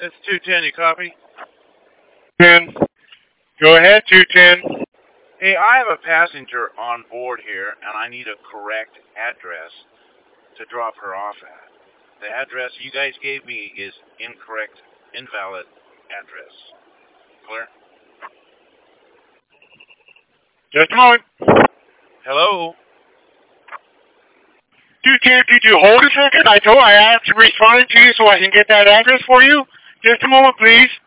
It's 210, you copy? 10. Go ahead, 210. Hey, I have a passenger on board here, and I need a correct address to drop her off at. The address you guys gave me is incorrect, invalid address. Clear? Just a moment. Hello? 210, could you hold a second? I asked to respond to you so I can get that address for you. Just a moment, please.